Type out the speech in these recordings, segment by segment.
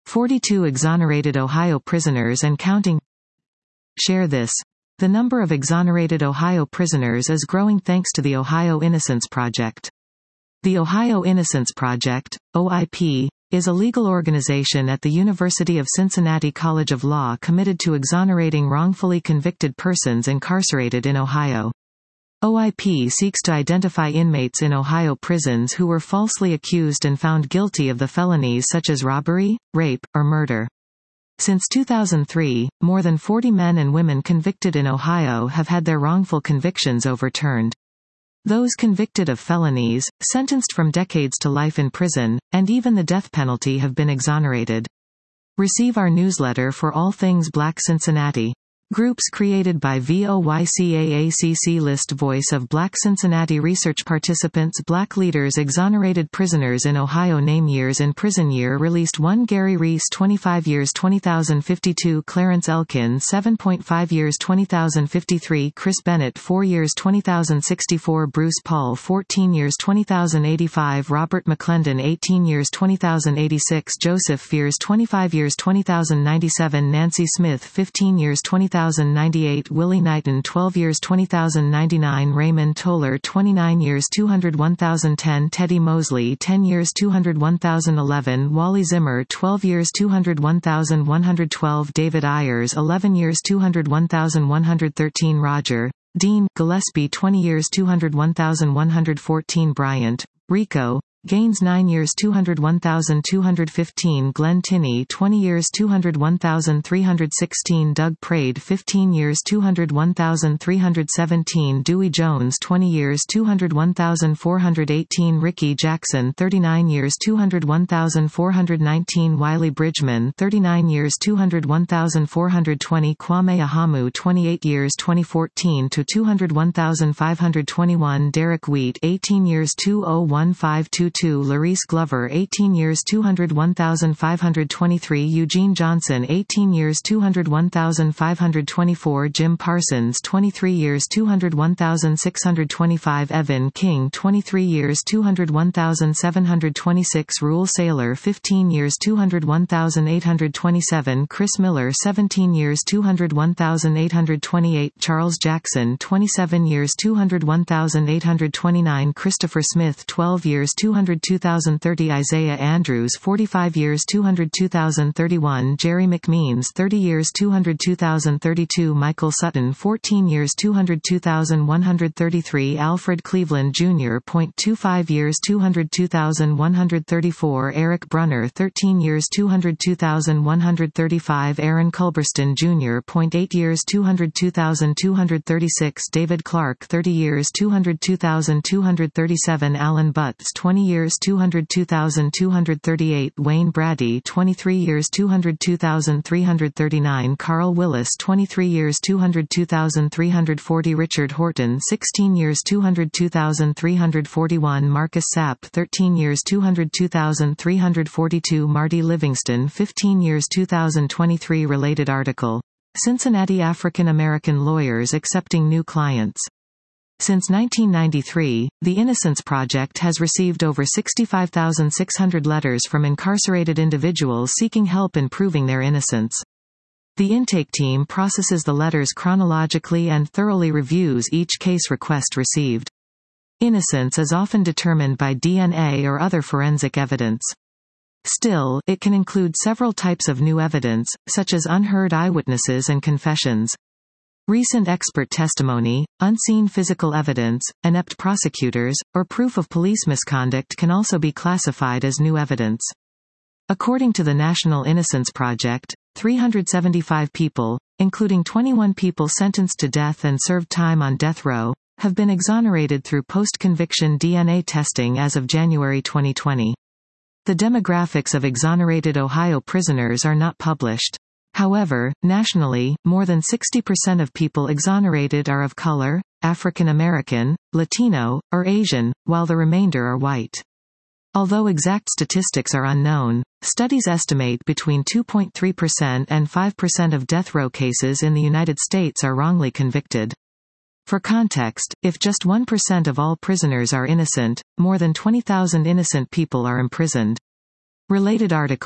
42 exonerated Ohio prisoners and counting. Share this. The number of exonerated Ohio prisoners is growing thanks to the Ohio Innocence Project. The Ohio Innocence Project, OIP, is a legal organization at the University of Cincinnati College of Law committed to exonerating wrongfully convicted persons incarcerated in Ohio. OIP seeks to identify inmates in Ohio prisons who were falsely accused and found guilty of the felonies such as robbery, rape, or murder. Since 2003, more than 40 men and women convicted in Ohio have had their wrongful convictions overturned. Those convicted of felonies, sentenced from decades to life in prison, and even the death penalty have been exonerated. Receive our newsletter for all things Black Cincinnati. Groups created by VOYCAACC list Voice of Black Cincinnati research participants Black leaders exonerated prisoners in Ohio name years in prison year released 1 Gary Reese 25 years 20,052 Clarence Elkin 7.5 years 20,053 Chris Bennett 4 years 20,064 Bruce Paul 14 years 20,085 Robert McClendon 18 years 20,086 Joseph Fears 25 years 20,097 Nancy Smith 15 years 20,098 Willie Knighton 12 years 20,099 Raymond Toller 29 years 201,010 Teddy Mosley 10 years 201,011 Wally Zimmer 12 years 201,112 David Ayers 11 years 201,113 Roger Dean Gillespie 20 years 201,114 Bryant Rico Gaines 9 years 201,215 Glenn Tinney 20 years 201,316 Doug Prade 15 years 201,317 Dewey Jones 20 years 201,418 Ricky Jackson 39 years 201,419 Wiley Bridgman 39 years 201,420 Kwame Ahamu 28 years 2014 to 201,521 Derek Wheat 18 years 201522 Larice Glover 18 years 201,523 Eugene Johnson 18 years 201,524 Jim Parsons 23 years 201,625 Evan King 23 years 201,726 Rule Saylor 15 years 201,827 Chris Miller 17 years 201,828 Charles Jackson 27 years 201,829 Christopher Smith 12 years 202,030 Isaiah Andrews 45 years 202,031 Jerry McMeans 30 years 202,032 Michael Sutton 14 years 202,133 Alfred Cleveland Jr. 25 years 202,134 Eric Brunner 13 years 202,135 Aaron Culberston Jr. 8 years 202,236 David Clark 30 years 202,237 Alan Butts 20 years 202,238 Wayne Brady 23 years 202,339 Carl Willis 23 years 202,340 Richard Horton 16 years 202,341 Marcus Sapp 13 years 202,342 Marty Livingston 15 years 2023 Related article. Cincinnati African American lawyers accepting new clients. Since 1993, the Innocence Project has received over 65,600 letters from incarcerated individuals seeking help in proving their innocence. The intake team processes the letters chronologically and thoroughly reviews each case request received. Innocence is often determined by DNA or other forensic evidence. Still, it can include several types of new evidence, such as unheard eyewitnesses and confessions. Recent expert testimony, unseen physical evidence, inept prosecutors, or proof of police misconduct can also be classified as new evidence. According to the National Innocence Project, 375 people, including 21 people sentenced to death and served time on death row, have been exonerated through post-conviction DNA testing as of January 2020. The demographics of exonerated Ohio prisoners are not published. However, nationally, more than 60% of people exonerated are of color, African American, Latino, or Asian, while the remainder are white. Although exact statistics are unknown, studies estimate between 2.3% and 5% of death row cases in the United States are wrongly convicted. For context, if just 1% of all prisoners are innocent, more than 20,000 innocent people are imprisoned. Related article.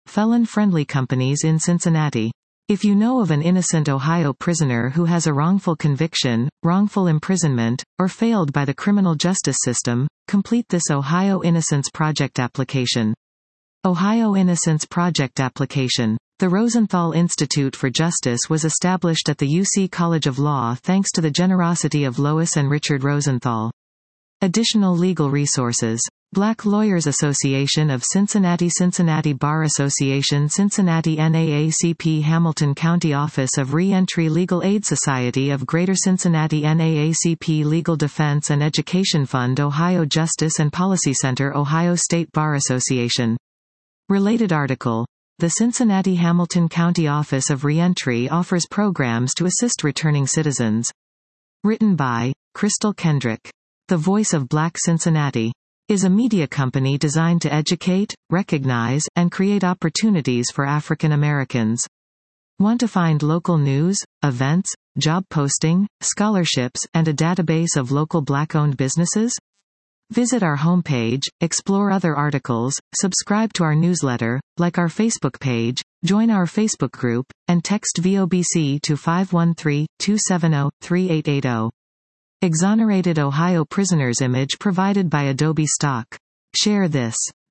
felon-friendly companies in Cincinnati. If you know of an innocent Ohio prisoner who has a wrongful conviction, wrongful imprisonment, or failed by the criminal justice system, complete this Ohio Innocence Project application. Ohio Innocence Project application. The Rosenthal Institute for Justice was established at the UC College of Law thanks to the generosity of Lois and Richard Rosenthal. Additional legal resources. Black Lawyers Association of Cincinnati, Cincinnati Bar Association, Cincinnati NAACP, Hamilton County Office of Reentry, Legal Aid Society of Greater Cincinnati, NAACP, Legal Defense and Education Fund, Ohio Justice and Policy Center, Ohio State Bar Association. Related article. The Cincinnati Hamilton County Office of Reentry offers programs to assist returning citizens. Written by Crystal Kendrick. The Voice of Black Cincinnati is a media company designed to educate, recognize, and create opportunities for African Americans. Want to find local news, events, job posting, scholarships, and a database of local Black-owned businesses? Visit our homepage, explore other articles, subscribe to our newsletter, like our Facebook page, join our Facebook group, and text VOBC to 513-270-3880. Exonerated Ohio prisoners image provided by Adobe Stock. Share this.